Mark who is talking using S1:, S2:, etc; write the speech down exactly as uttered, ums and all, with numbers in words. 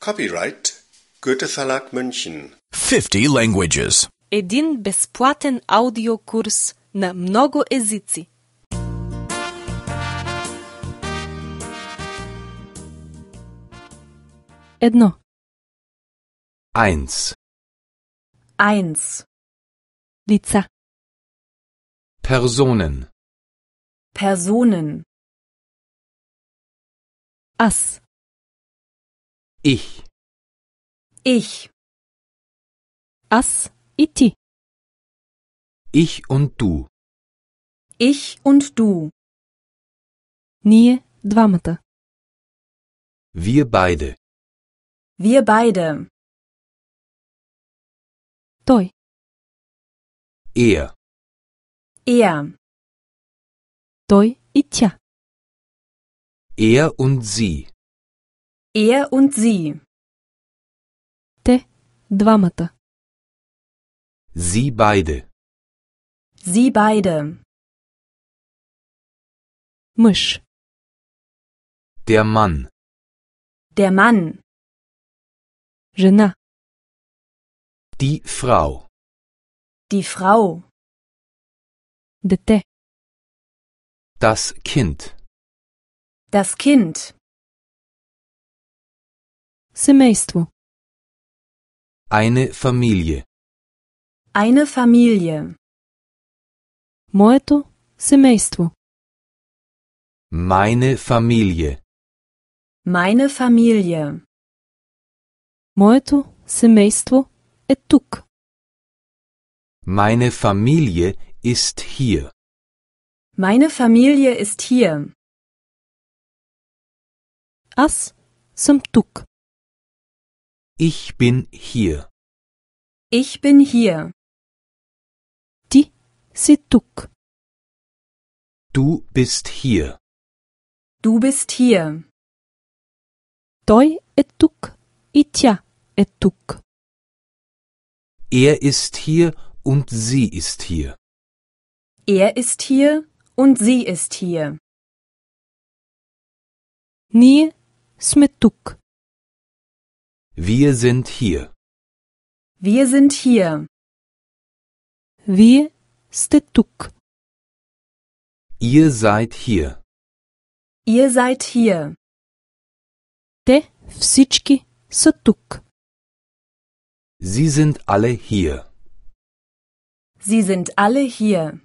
S1: Copyright Goethe Verlag München.
S2: fifty languages.
S3: Един безплатен аудиокурс на много езици. Едно.
S4: Eins.
S5: Eins.
S3: Лица.
S4: Personen.
S5: Personen.
S3: Аз.
S4: Ich.
S5: Ich.
S3: Аз и ти.
S4: Ich und du.
S5: Ich und du.
S3: Ние двамата.
S4: Wir beide.
S5: Wir beide.
S3: Той.
S4: Er.
S5: Er.
S3: Той и тя.
S4: Er und sie.
S5: Er und sie.
S3: Те двамата.
S4: Sie beide.
S5: Sie beide.
S3: Мъж.
S4: Der Mann.
S5: Der Mann.
S3: Жена.
S4: Die Frau.
S5: Die Frau.
S3: Дете.
S4: Das Kind.
S5: Das Kind.
S3: Семейство.
S4: Eine Familie.
S5: Eine Familie.
S3: Моето семейство.
S4: Meine Familie.
S5: Meine Familie.
S3: Моето семейство е тук.
S4: Meine Familie ist hier.
S5: Meine Familie ist hier.
S3: Аз съм тук.
S4: Ich bin hier.
S5: Ich bin hier.
S3: Ти си тук.
S4: Du bist hier.
S5: Du bist hier.
S3: Той е тук и тя е тук.
S4: Er ist hier und sie ist hier.
S5: Er ist hier und sie ist hier.
S3: Ние сме тук.
S4: Wir sind hier.
S5: Wir sind hier.
S3: Вие сте тук.
S4: Ihr seid hier.
S5: Ihr seid hier.
S3: Те всички са тук.
S4: Sie sind alle hier.
S5: Sie sind alle hier.